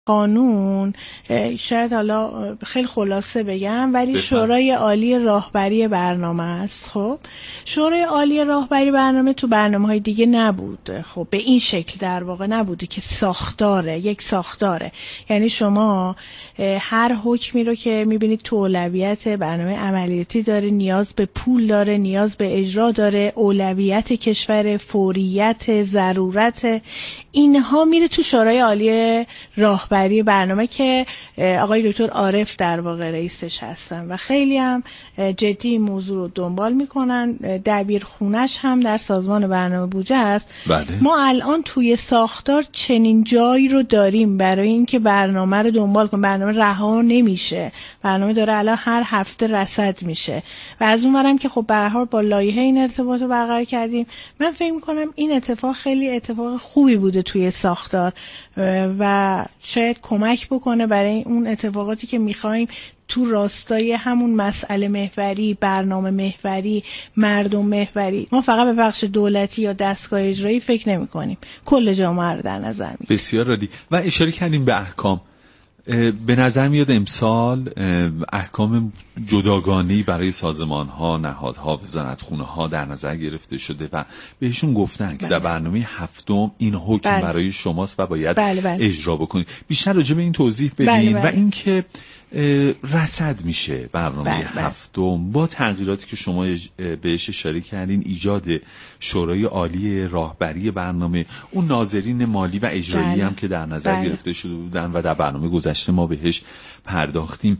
قانون شاید حالا خیلی خلاصه بگم ولی شورای عالی راهبری برنامه است. خب شورای عالی راهبری برنامه تو برنامه‌های دیگه نبود، خب به این شکل در واقع نبوده که یک ساختاره، یعنی شما هر حکمی رو که میبینید تو اولویت برنامه عملیاتی داره، نیاز به پول داره، نیاز به اجرا داره، اولویت کشور، فوریت، ضرورت، اینها میره تو شورای عالی راهبری برنامه که آقای دکتر عارف در واقع رئیسش هستن و خیلی هم جدی این موضوع رو دنبال میکنن. دبیرخونش هم در سازمان برنامه بودجه است. بله. ما الان توی ساختار چنین جایی رو داریم برای اینکه برنامه رو دنبال کنیم. برنامه رها نمیشه، برنامه داره الان هر هفته رصد میشه و از اون ورم که خب به هر حال با لایحه این ارتباط رو برقرار کردیم. من فکر میکنم این اتفاق خیلی اتفاق خوبی بوده توی ساختار و شاید کمک بکنه برای اون اتفاقاتی که میخوایم تو راستای همون مسئله محوری، برنامه محوری، مردم محوری. ما فقط به بخش دولتی یا دستگاه اجرایی فکر نمی کنیم، کل جامعه رو در نظر میگیریم. بسیار عالی. و اشاره کردیم به احکام. به نظر میاد امسال احکام جداگانه‌ای برای سازمان‌ها، نهادها، وزارتخونه‌ها در نظر گرفته شده و بهشون گفتن که در برنامه هفتم این حکم برای شماست و باید اجرا بکنید. بیشتر راجع به این توضیح بدین و اینکه رصد میشه برنامه هفتم با تغییراتی که شما بهش اشاره کردین، ایجاد شورای عالی راهبری برنامه، اون ناظرین مالی و اجرایی هم که در نظر گرفته شده بودن و در برنامه گذشته ما بهش پرداختیم.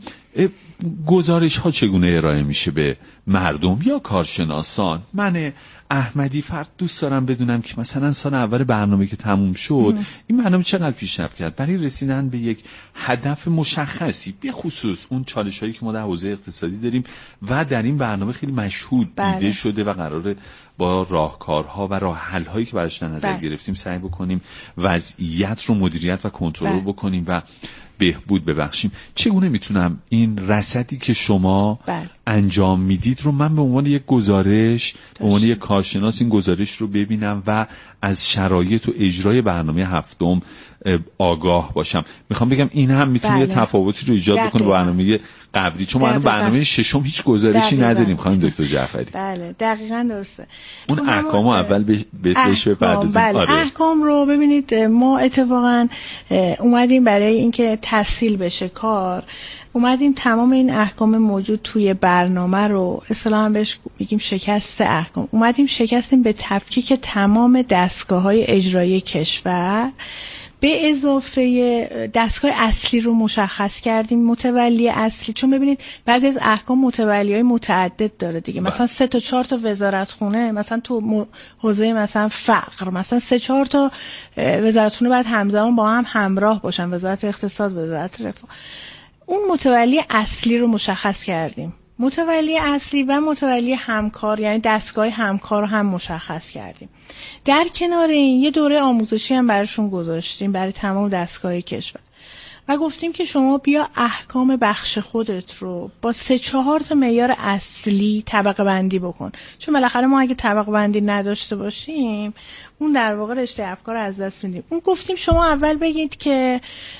گزارش ها چگونه ارائه میشه به مردم یا کارشناسان؟ من احمدی فرد دوست دارم بدونم که مثلا سال اول برنامه که تموم شد این برنامه چقدر پیشرفت کرد برای رسیدن به یک هدف مشخصی، به خصوص اون چالش هایی که ما در حوزه اقتصادی داریم و در این برنامه خیلی مشهود دیده شده و قراره با راهکارها و راه حل هایی که براش در نظر گرفتیم سعی بکنیم وضعیت رو مدیریت و کنترل بکنیم و بهبود ببخشیم. چگونه میتونم این رصدی که شما انجام میدید رو من به عنوان یک گزارش، به عنوان یک کارشناس این گزارش رو ببینم و از شرایط و اجرای برنامه هفتم آگاه باشم؟ میخوام بگم این هم میتونه یه تفاوتی رو ایجاد بکنه با برنامه قبلی، چون ما برنامه ششم هیچ گزارشی نداریم خانم دکتر جعفری. بله دقیقاً درسته. اون احکامو اول بهش بپردازیم. احکام رو ببینید ما اتفاقاً اومدیم برای اینکه تسهیل بشه کار، اومدیم تمام این احکام موجود توی برنامه رو اصطلاحاً بهش میگیم شکست احکام، اومدیم شکستیم به تفکیک تمام دستگاه‌های اجرایی کشور به اضافه دستگاه اصلی رو مشخص کردیم، متولی اصلی. چون ببینید بعضی از احکام متولی‌های متعدد داره دیگه، مثلا 3 تا 4 تا وزارتخونه، مثلا تو حوزه مثلا فقر مثلا 3 4 تا وزارتخونه باید همزمان با هم همراه باشن، وزارت اقتصاد، وزارت رفاه. اون متولی اصلی رو مشخص کردیم، متولی اصلی و متولی همکار، یعنی دستگاه همکار رو هم مشخص کردیم. در کنار این یه دوره آموزشی هم براشون گذاشتیم برای تمام دستگاه کشور و گفتیم که شما بیا احکام بخش خودت رو با 3 4 تا معیار اصلی طبقه بندی بکن، چون بالاخره ما اگه طبقه بندی نداشته باشیم اون در واقع رشته افکار از دست میدیم. اون گفتیم شما اول بگید که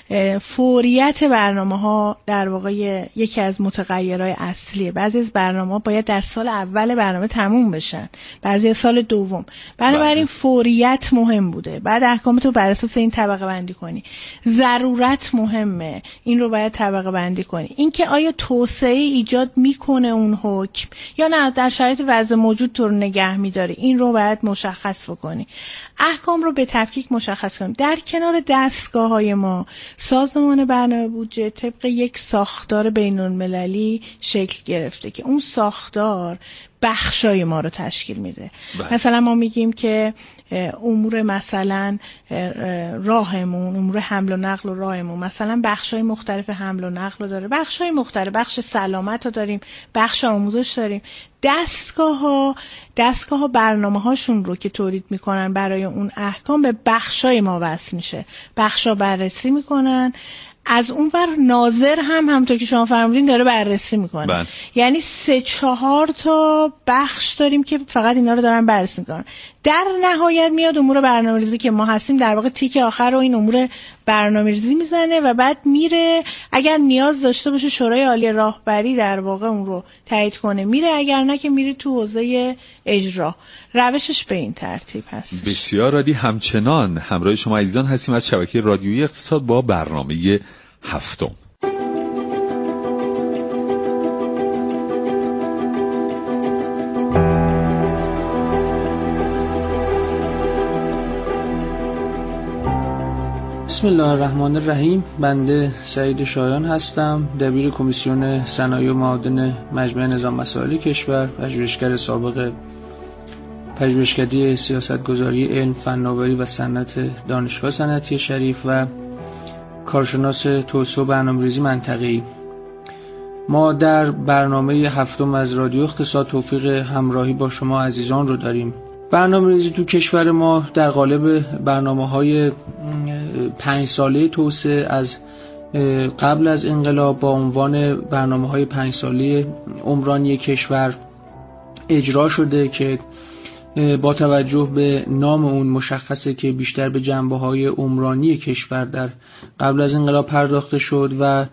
فوریت برنامه‌ها در واقع یکی از متغیرهای اصلیه. بعضی از برنامه‌ها باید در سال اول برنامه تموم بشن، بعضی سال دوم. بنابراین فوریت مهم بوده. بعد احکامتو بر اساس این طبقه بندی کنی. ضرورت مهمه، این رو باید طبقه بندی کنی. اینکه آیا توسعه ایجاد میکنه اون حکم یا نه در شرایط وضع موجود تو رو نگه میداره، این رو باید مشخص بکنی. احکام رو به تفکیک مشخص کنیم. در کنار دستگاه‌های ما سازمان برنامه بودجه طبق یک ساختار بین‌المللی شکل گرفته که اون ساختار بخشای ما رو تشکیل میده. مثلا ما میگیم که امور مثلا راهمون، امور حمل و نقل و راهمون مثلا بخشای مختلف حمل و نقل رو داره، بخشای مختلف، بخش سلامت رو داریم، بخش آموزش داریم. دستگاه برنامه هاشون رو که تولید میکنن برای اون احکام به بخشای ما وصل میشه، بخشا بررسی میکنن، از اون ور ناظر هم همونطور که شما فرمودین داره بررسی میکنه. یعنی 3-4 تا بخش داریم که فقط اینا رو دارن بررسی میکنن. در نهایت میاد امور برنامه‌ریزی که ما هستیم، در واقع تیک آخر رو این امور برنامه‌ریزی میزنه و بعد میره، اگر نیاز داشته باشه شورای عالی راهبری در واقع اون رو تایید کنه میره، اگر نه که میره تو حوزه اجرا. روشش به این ترتیب هست. بسیار عالی. همچنان همراه شما عزیزان هستیم از شبکه رادیویی اقتصاد با برنامه هفتم. بسم الله الرحمن الرحیم. بنده سعید شایان هستم، دبیر کمیسیون صنایع و معادن مجمع نظام مسائل کشور، پژوهشگر سابق پژوهشکده سیاستگذاری علم، فناوری و صنعت دانشگاه صنعتی شریف و کارشناس توسعه و برنامه‌ریزی منطقه‌ای. ما در برنامه هفتم از رادیو اقتصاد توفیق همراهی با شما عزیزان رو داریم. برنامه‌ریزی تو کشور ما در قالب برنامه‌های 5 ساله توسعه از قبل از انقلاب با عنوان برنامه‌های 5 ساله عمرانی کشور اجرا شده که با توجه به نام اون مشخصه که بیشتر به جنبه‌های عمرانی کشور در قبل از انقلاب پرداخته شد و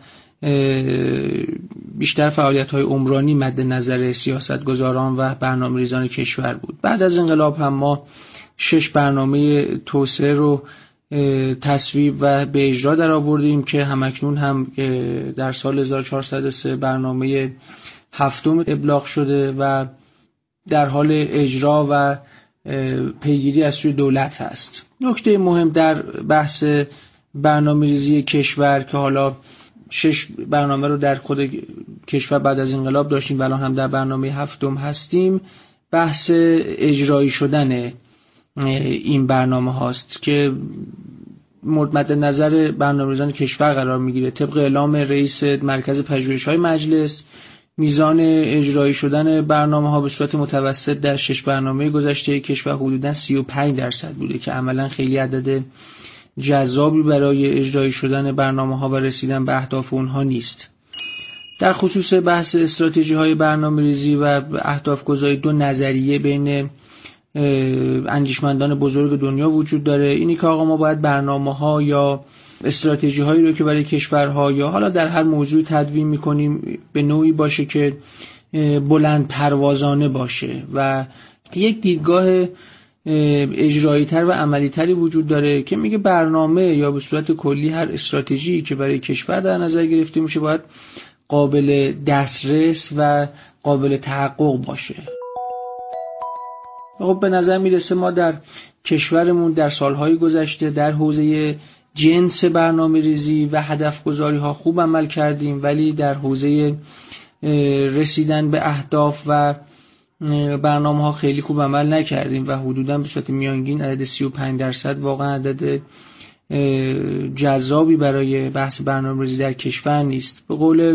بیشتر فعالیت‌های عمرانی مد نظر سیاستگزاران و برنامه‌ریزان کشور بود. بعد از انقلاب هم ما 6 برنامه توسعه رو تصویب و به اجرا در آوردیم که همکنون هم در سال 1403 برنامه هفتم ابلاغ شده و در حال اجرا و پیگیری از سوی دولت هست. نکته مهم در بحث برنامه‌ریزی کشور که حالا 6 برنامه رو در خود کشور بعد از انقلاب داشتیم و الان هم در برنامه هفتم هستیم، بحث اجرایی شدن این برنامه هاست که مد نظر برنامه‌ریزان کشور قرار میگیره. طبق اعلام رئیس مرکز پژوهش‌های مجلس، میزان اجرایی شدن برنامه‌ها به صورت متوسط در 6 برنامه گذشته کشور حدوداً 35% بوده که عملاً خیلی عدد جذابی برای اجرایی شدن برنامه‌ها و رسیدن به اهداف اونها نیست. در خصوص بحث استراتژی‌های برنامه‌ریزی و اهداف گذاری 2 نظریه بین اندیشمندان بزرگ دنیا وجود داره. اینی که آقا ما باید برنامه‌ها یا استراتژی‌هایی رو که برای کشورها یا حالا در هر موضوع تدوین می‌کنیم به نوعی باشه که بلند پروازانه باشه و یک دیدگاه اجرایی تر و عملی تری وجود داره که میگه برنامه یا به صورت کلی هر استراتژی که برای کشور در نظر گرفته میشه باید قابل دسترس و قابل تحقق باشه. خب به نظر میرسه ما در کشورمون در سالهای گذشته در حوزه جنس برنامه‌ریزی و هدف گذاری ها خوب عمل کردیم، ولی در حوزه رسیدن به اهداف و برنامه ها خیلی خوب عمل نکردیم و حدوداً به صورت میانگین عدد 35% واقعا عدد جذابی برای بحث برنامه‌ریزی در کشور نیست. به قول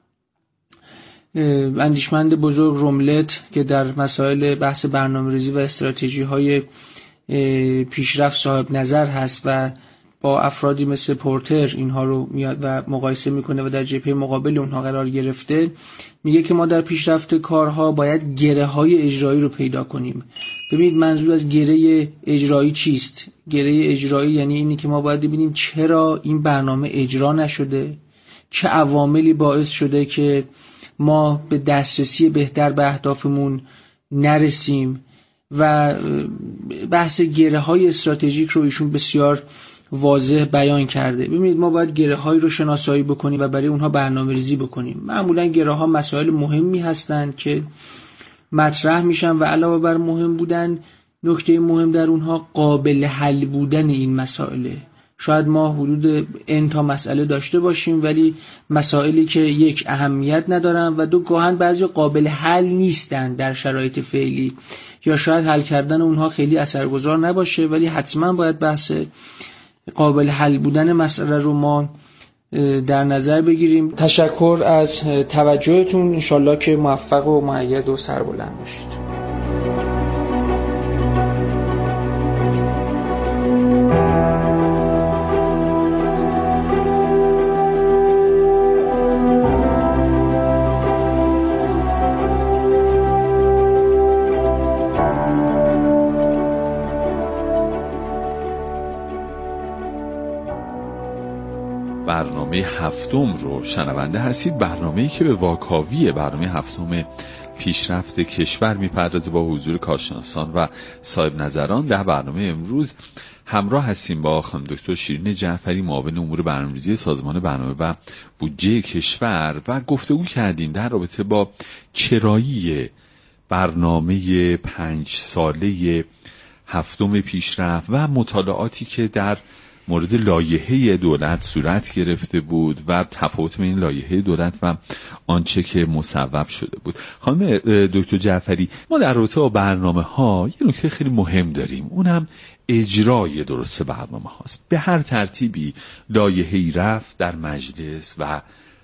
اندیشمند بزرگ روملت که در مسائل بحث برنامه‌ریزی و استراتژی های پیشرفت صاحب نظر هست و با افرادی مثل پورتر اینها رو میاد و مقایسه میکنه و در جبهه مقابل اونها قرار گرفته، میگه که ما در پیشرفت کارها باید گره های اجرایی رو پیدا کنیم. ببینید منظور از گره اجرایی چیست؟ گره اجرایی یعنی اینی که ما باید ببینیم چرا این برنامه اجرا نشده، چه عواملی باعث شده که ما به دسترسی بهتر به اهدافمون نرسیم و بحث گره های استراتژیک رو ایشون بسیار واضح بیان کرده. ببینید ما باید گره هایی رو شناسایی بکنیم و برای اونها برنامه ریزی بکنیم. معمولا گره ها مسائل مهمی هستند که مطرح میشن و علاوه بر مهم بودن نکته مهم در اونها قابل حل بودن این مسائله. شاید ما حدود n تا مسئله داشته باشیم ولی مسائلی که یک اهمیت ندارن و 2 گاهن بعضی قابل حل نیستن در شرایط فعلی یا شاید حل کردن اونها خیلی اثرگذار نباشه، ولی حتما باید بحث قابل حل بودن مسئله رو ما در نظر بگیریم. تشکر از توجهتون، انشالله که موفق و مؤید و سربلند باشید. برنامه هفتم رو شنونده هستید. برنامه‌ای که به واکاوی برنامه هفتم پیشرفت کشور میپردازه با حضور کارشناسان و صاحب نظران. در برنامه امروز همراه هستیم با خانم دکتر شیرین جعفری، معاون امور برنامه‌ریزی سازمان برنامه و بودجه کشور، و گفتگو کردیم در رابطه با چرایی برنامه 5 ساله هفتم پیشرفت و مطالعاتی که در مورد لایحه دولت صورت گرفته بود و تفاوت بین لایحه دولت و آنچه که مصوب شده بود. خانم دکتر جعفری، ما در رابطه با برنامه ها یه نکته خیلی مهم داریم، اونم اجرای درست برنامه هاست. به هر ترتیبی لایحه‌ای رفت در مجلس و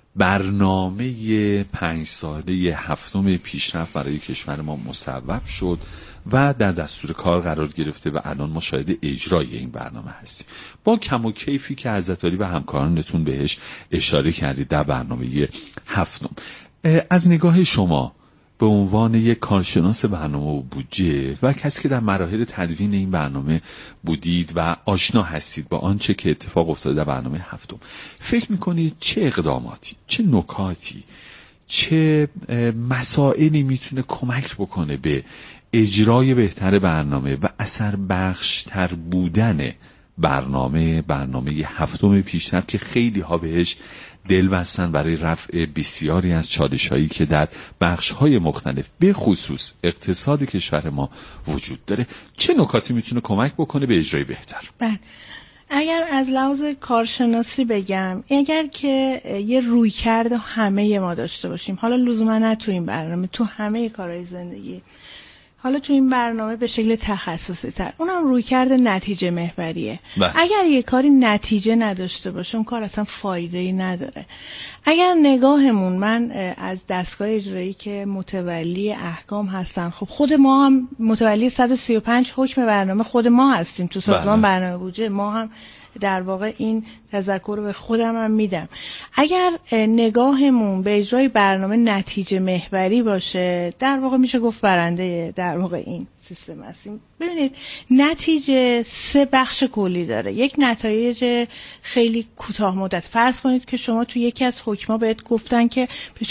برنامه 5 ساله هفتم پیشرفت برای کشور ما مصوب شد و در دستور کار قرار گرفته و الان ما شاهد اجرای این برنامه هستیم با کم و کیفی که حضرت عالی و همکارانتون بهش اشاره کردید در برنامه هفتم. از نگاه شما به عنوان یک کارشناس برنامه و بودجه و کسی که در مراحل تدوین این برنامه بودید و آشنا هستید با آنچه که اتفاق افتاده در برنامه هفتم، فکر میکنید چه اقداماتی، چه نکاتی، چه مسائلی میتونه کمک بکنه به اجرای بهتر برنامه و اثر بخشتر بودن برنامه هفتم پیشرفت که خیلی ها بهش دل بستن برای رفع بسیاری از چالش‌هایی که در بخش‌های مختلف به خصوص اقتصاد کشور ما وجود داره؟ چه نکاتی میتونه کمک بکنه به اجرای بهتر؟ بله، اگر از لحاظ کارشناسی بگم، اگر که یه رویکرد همه ما داشته باشیم، حالا لزوما نه تو این برنامه، تو همه کارهای زندگی، حالا تو این برنامه به شکل تخصصی تر، اونم رویکرد نتیجه محوریه. اگر یه کاری نتیجه نداشته باشه اون کار اصلا فایده‌ای نداره. اگر نگاهمون، من از دستگاه اجرایی که متولی احکام هستن، خب خود ما هم متولی 135 حکم برنامه خود ما هستیم تو سازمان برنامه بودجه، ما هم در واقع این تذکر رو به خودم هم میدم. اگر نگاهمون به اجرای برنامه نتیجه محوری باشه، در واقع میشه گفت برنده در واقع این سیستم هستیم. ببینید، نتیجه 3 بخش کلی داره. یک نتایج خیلی کوتاه مدت. فرض کنید که شما تو یکی از حکما بهت گفتن که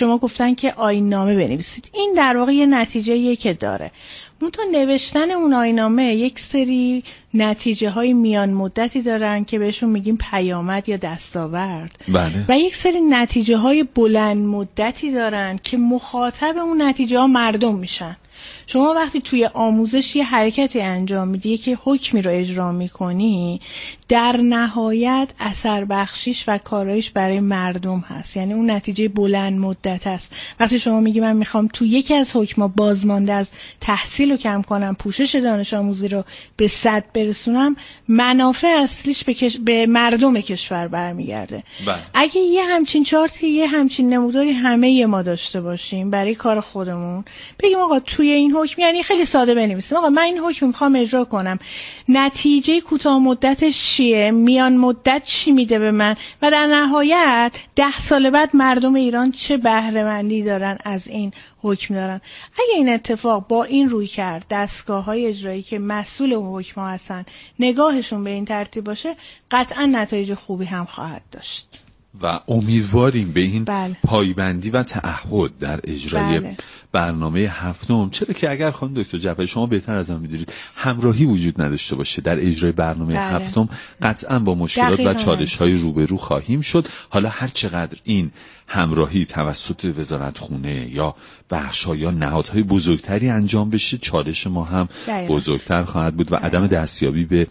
آیین نامه بنویسید. این در واقع یه نتیجه که داره. منتها نوشتن اون آیین‌نامه یک سری نتیجه های میان مدتی دارن که بهشون میگیم پیامد یا دستاورد. بله. و یک سری نتیجه های بلند مدتی دارن که مخاطب اون نتیجه ها مردم میشن. شما وقتی توی آموزش یه حرکتی انجام میدی که حکمی رو اجرا میکنی، در نهایت اثر بخشیش و کارایش برای مردم هست، یعنی اون نتیجه بلند مدت هست. وقتی شما میگی من میخوام تو یکی از حکما بازمانده از تحصیل رو کم کنم، پوشش دانش آموزی رو به 100 برسونم، منافع اصلیش به مردم کشور برمیگرده. اگه یه همچین چارتی، یه همچین نموداری همه ما داشته باشیم برای کار خودمون، بگیم آقا توی این حکم، یعنی خیلی ساده بنویسیم آقا من این حکم میخوام اجرا کنم، نتیجه کوتاه مدتش چیه، میان مدت چی میده به من، و در نهایت 10 سال بعد مردم ایران چه بهره مندی دارن از این حکم دارن. اگه این اتفاق با این روی کرد، دستگاه‌های اجرایی که مسئول اون حکم ها هستن نگاهشون به این ترتیب باشه، قطعا نتایج خوبی هم خواهد داشت و امیدواریم به این پایبندی و تعهد در اجرای برنامه هفتم. چرا که اگر خانم دکتر جعفری، شما بهتر از من می‌دونید، همراهی وجود نداشته باشه در اجرای برنامه هفتم، قطعا با مشکلات و چالش‌های روبرو خواهیم شد. حالا هر چقدر این همراهی توسط وزارتخونه یا بخش‌ها یا نهادهای بزرگتری انجام بشه، چالش ما هم بزرگتر خواهد بود و عدم دستیابی به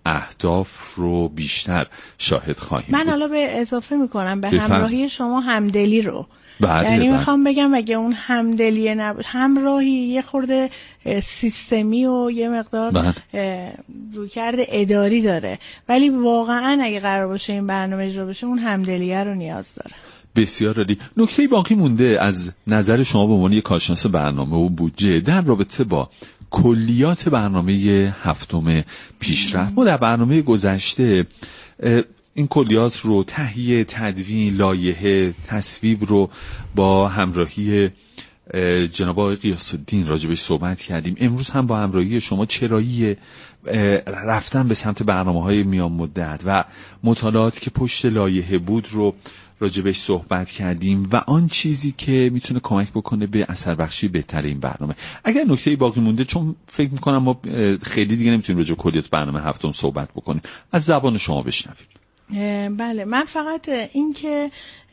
اهداف رو بیشتر شاهد خواهیم من بود. حالا به اضافه میکنم به همراهی شما همدلی رو. یعنی میخوام بگم اگه اون همدلیه نبود، همراهی یه خورده سیستمی و یه مقدار رویکرد اداری داره، ولی واقعا اگه قرار باشه این برنامه اجرا بشه اون همدلیه رو نیاز داره. بسیار عالی. نکته باقی مونده از نظر شما به عنوان یک کارشناس برنامه و بودجه در رابطه با کلیات برنامه هفتم پیشرفت. ما در برنامه گذشته این کلیات رو تهیه، تدوین، لایحه، تصویب رو با همراهی جناب آقای غیاث‌الدین راجبش صحبت کردیم. امروز هم با همراهی شما چرایی رفتن به سمت برنامه‌های میان مدت و مطالعاتی که پشت لایحه بود رو راجبش صحبت کردیم و آن چیزی که میتونه کمک بکنه به اثر بخشی بهتر این برنامه. اگر نکته‌ای باقی مونده، چون فکر میکنم ما خیلی دیگه نمیتونیم راجب کلیات برنامه هفتم صحبت بکنیم، از زبان شما بشنویم. بله، من فقط این که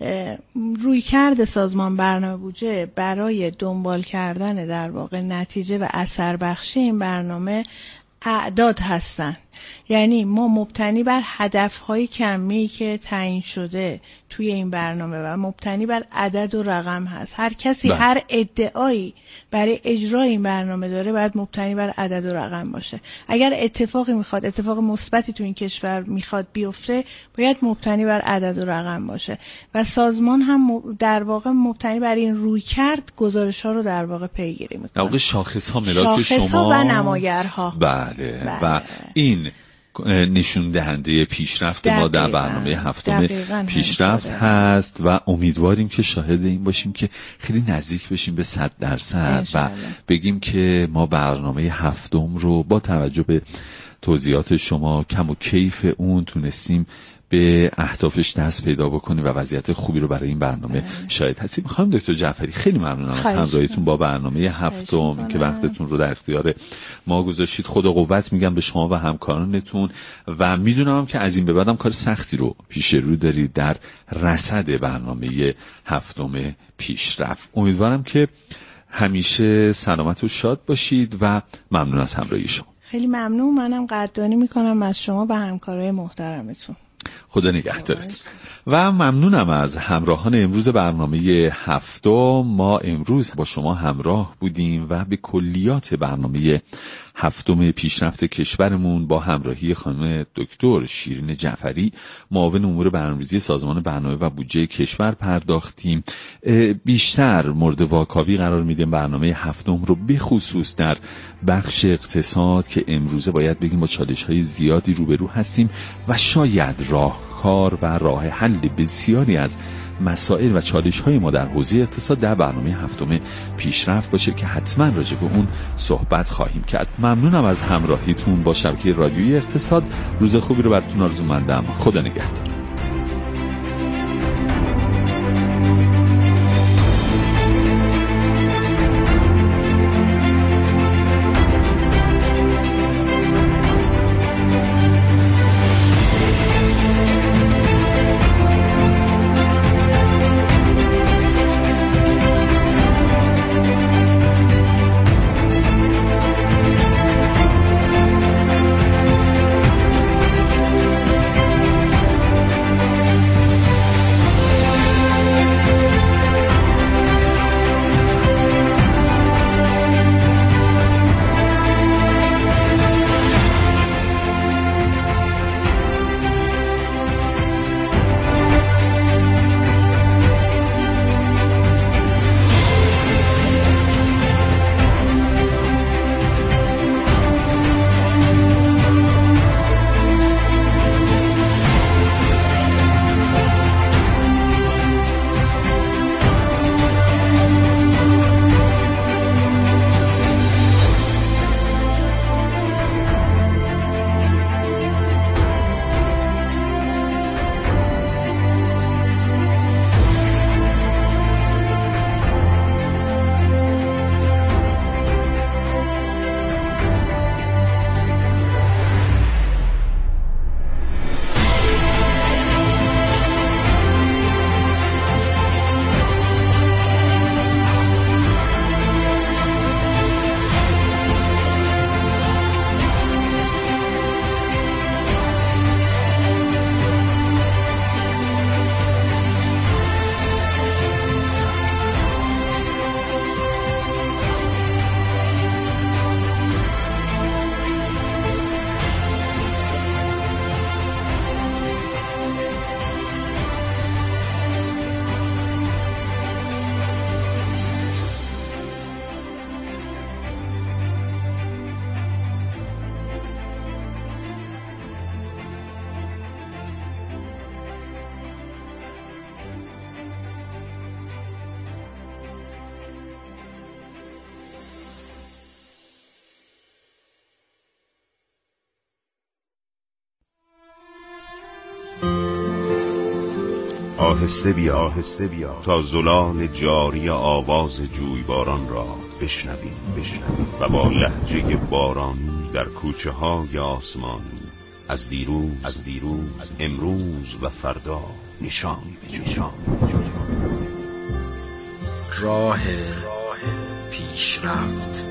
رویکرد سازمان برنامه بودجه برای دنبال کردن در واقع نتیجه و اثر بخشی این برنامه اعداد هستن. یعنی ما مبتنی بر هدف‌های کمی که تعیین شده توی این برنامه و مبتنی بر عدد و رقم هست. هر کسی هر ادعایی برای اجرای این برنامه داره باید مبتنی بر عدد و رقم باشه. اگر اتفاق مثبتی تو این کشور میخواد بیفته، باید مبتنی بر عدد و رقم باشه و سازمان هم در واقع مبتنی بر این رویکرد گزارش‌ها رو در واقع پیگیری میکنه. در واقع شاخص‌ها ملاک شما و نماگرها. بله. و این نشون دهنده پیشرفت ما در برنامه هفتم پیشرفت هست و امیدواریم که شاهد این باشیم که خیلی نزدیک بشیم به 100% و بگیم که ما برنامه هفتم رو با توجه به توضیحات شما کم و کیف اون تونستیم به اهدافش دست پیدا بکنیم و وضعیت خوبی رو برای این برنامه شاهد هستیم. میخوام دکتر جعفری خیلی ممنونم از همراهیتون با برنامه هفتم که وقتتون رو در اختیار ما گذاشتید. خدا قوت میگم به شما و همکارانتون و میدونم که از این به بعدم کار سختی رو پیش رو دارید در رصد برنامه هفتم پیشرفت. امیدوارم که همیشه سلامت و شاد باشید و ممنون از همراهی شما. خیلی ممنون. منم قدردانی میکنم از شما و همکارای محترمتون. خدا نگهدارتون. و ممنونم از همراهان امروز برنامه هفتم. ما امروز با شما همراه بودیم و به کلیات برنامه هفتم پیشرفت کشورمون با همراهی خانم دکتر شیرین جعفری، معاون امور برنامه‌ریزی سازمان برنامه و بودجه کشور پرداختیم. بیشتر مورد واکاوی قرار میدیم برنامه هفتم رو، به خصوص در بخش اقتصاد که امروزه باید بگیم با چالش‌های زیادی روبرو هستیم و شاید راهکار و راه حل بسیاری از مسائل و چالش‌های ما در حوزه اقتصاد در برنامه هفتم پیشرفت باشه که حتما راجع به اون صحبت خواهیم کرد. ممنونم از همراهیتون با شبکه رادیویی اقتصاد. روز خوبی رو براتون آرزومندم. خدا نگهدار. آهسته بیا تا زلال جاری آواز جویباران را بشنویم و با لهجه بارانی در کوچه های آسمانی از دیروز امروز و فردا نشانی بجوییم. راه پیشرفت.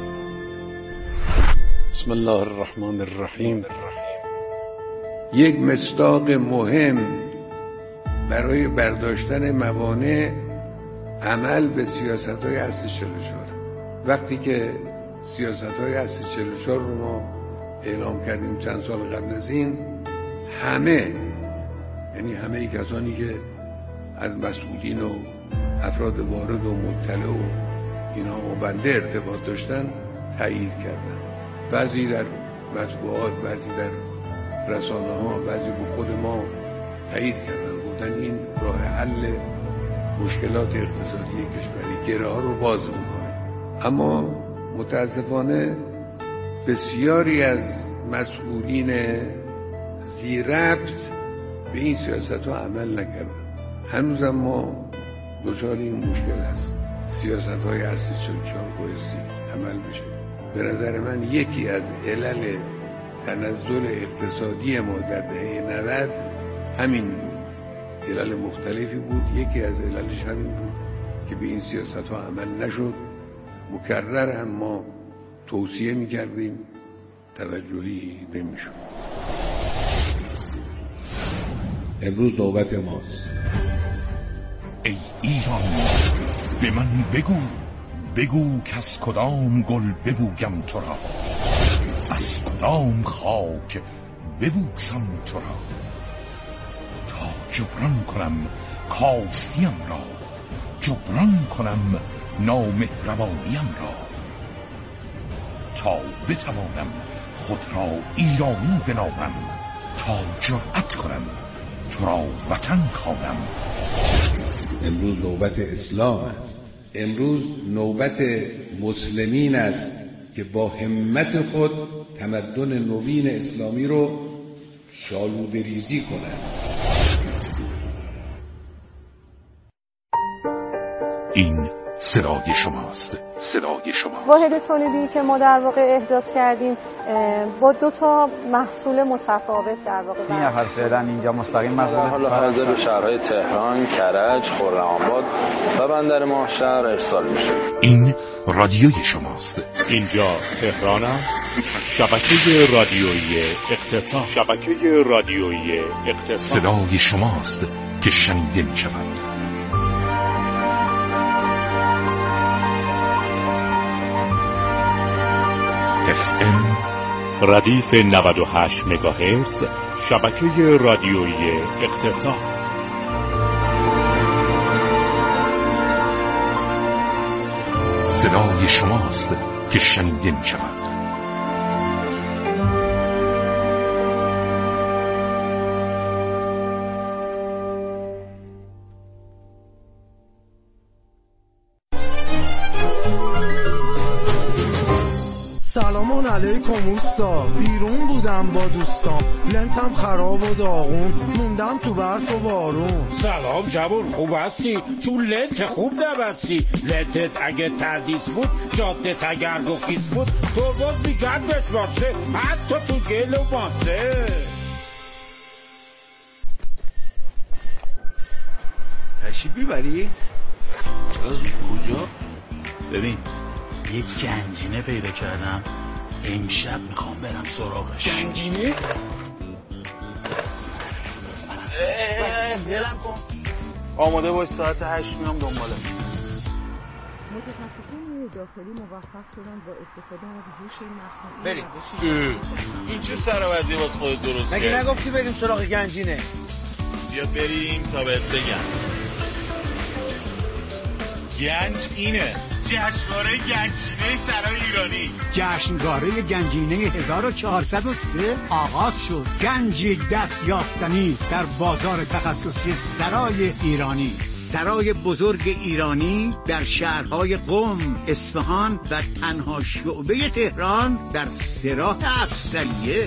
بسم الله الرحمن الرحیم. یک مصداق مهم برای برداشتن موانع عمل به سیاست‌های اصل 44. وقتی که سیاست‌های اصل 44 رو ما اعلام کردیم چند سال قبل از این، همه کسانی که از مسئولین و افراد وارد و مطلع و اینا و بنده ارتباط داشتن تایید کردن. بعضی در مطبوعات، بعضی در رسانه ها، بعضی به خود ما تایید کردن، گفتن این راه حل مشکلات اقتصادی کشوری، گره ها رو باز میکنه. اما متاسفانه بسیاری از مسئولین ذی‌ربط به این سیاست ها عمل نکردن. هنوزم ما دچار این مشکل هست. سیاست های اصل 44 بایستی عمل بشه. به نظر من یکی از علل تنزل اقتصادی ما در دهه 90 همین بود. علل مختلفی بود، یکی از عللش همین بود که به این سیاست ها عمل نشد. مکرر هم ما توصیه میکردیم، توجهی نمیشد. امروز نوبت ماست. ای ایران، به من بگو که از کدام گل ببویم تو را، از کدام خاک ببوسم تو را، تا جبران کنم کاستیم را، جبران کنم نامهربانیم را، تا بتوانم خود را ایرانی بنامم، تا جرأت کنم تو را وطن خوانم. امروز نوبت اسلام است. امروز نوبت مسلمین است که با همت خود تمدن نوین اسلامی رو شالوده ریزی کنند. این صدای شماست. واحد تولیدی که ما در واقع احداث کردیم با 2 تا محصول متفاوت در واقع 3 نفر فعلا اینجا مستقیم مزرعه حالا حاضر به شهرهای تهران، کرج، خرم‌آباد و بندر ماهشهر ارسال میشه. این رادیوی شماست. اینجا تهران است. شبکه رادیویی اقتصاد. صدای شماست که شنیده می شود. FM ردیف 98 مگاهرتز، شبکه رادیویی اقتصاد. صدای شماست که شنیده می شود. سلامان علیکم اوستا، بیرون بودم با دوستان، لنتم خراب و داغون، موندم تو برف و بارون. سلام جوون، خوب هستی؟ تو لنت خوب نبستی. لنتت اگه تردیس بود، جادت اگر گفیس بود، ترباز میگرد بهت باشه، حتی تو گل و ماسه. تشریف میبری؟ از کجا؟ ببین یک گنجینه پیدا کردم، امشب میخوام برم سراغش. گنجینه؟ برم کن. آماده باش، ساعت 8 میام دنباله. متخصصین داخلی موفق شدن با استفاده از هوش مصنوعی. بریم. این چه سروازی واسه خودت درست کردی؟ مگه نگفتی بریم سراغ گنجینه؟ بیا بریم تا بهت بگم. گنج اینه. جشنواره گنجینه سرای ایرانی. جشنواره گنجینه 1403 آغاز شد. گنجی دست یافتنی در بازار تخصصی سرای ایرانی. سرای بزرگ ایرانی در شهرهای قم، اصفهان و تنها شعبه تهران در سراح افسریه.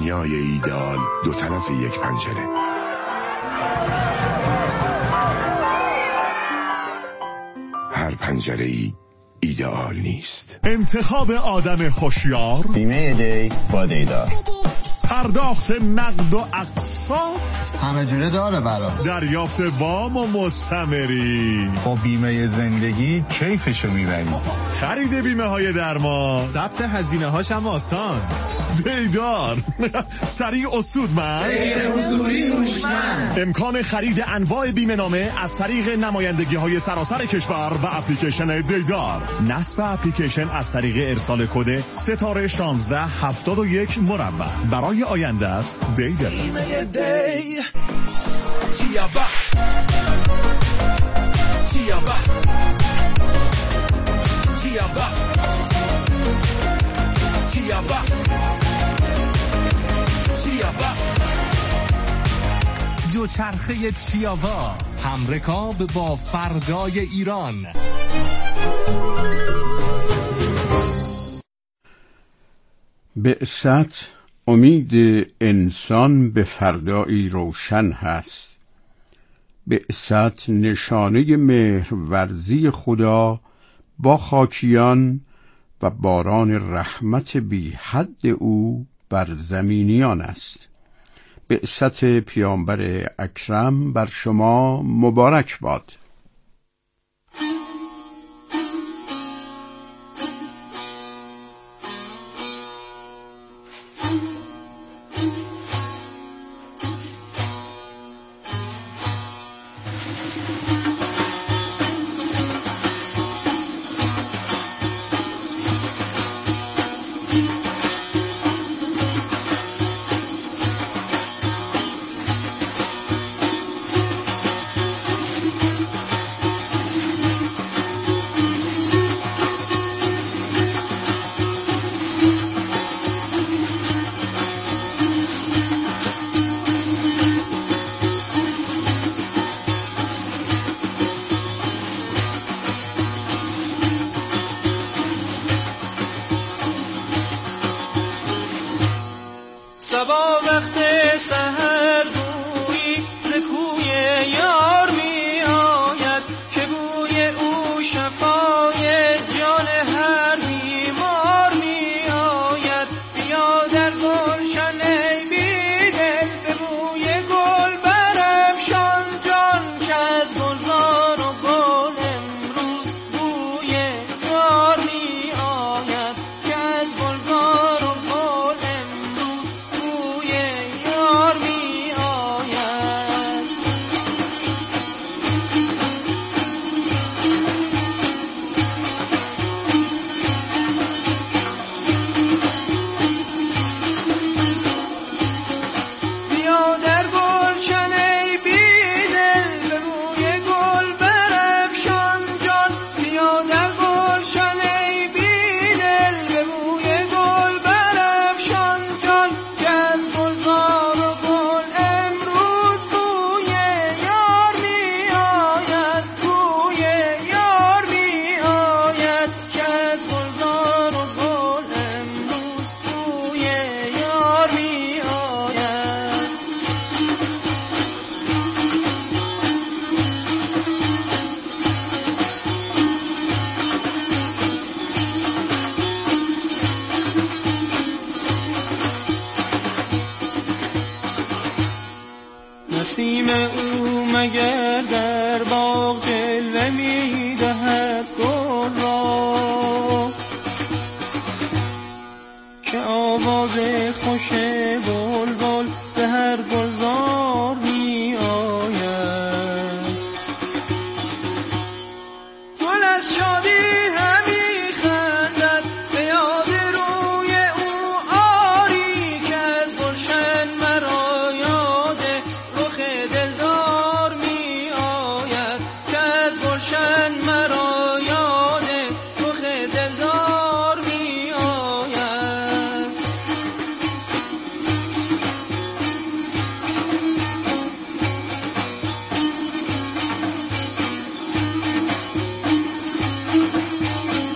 دنیای ایدئال دو طرف یک پنجره. هر پنجره‌ای ایدئال نیست. انتخاب آدم هوشیار، بیمه دی با دیدار، پرداخت نقد و اقساط، همه جوره داره برا، دریافت وام و مستمری. با بیمه زندگی کیفشو میبری. خرید بیمه های درمان، ثبت هزینه هاش هم آسان. دیدار سریع و سودمند، غیر حضوری هوشمند. امکان خرید انواع بیمه نامه از طریق نمایندگی های سراسر کشور و اپلیکیشن دیدار. نصب اپلیکیشن از طریق ارسال کد ستاره 1671 مربع. برای آیندت دیدار. بیمه دی چیابا چیابا چیابا چیابا چیابا. دوچرخه چیاوا، همرکاب با فردای ایران. بعثت امید انسان به فردایی روشن هست. بعثت نشانه مهرورزی خدا با خاکیان و باران رحمت بی حد او بر زمینیان است. بعثت پیامبر اکرم بر شما مبارک باد.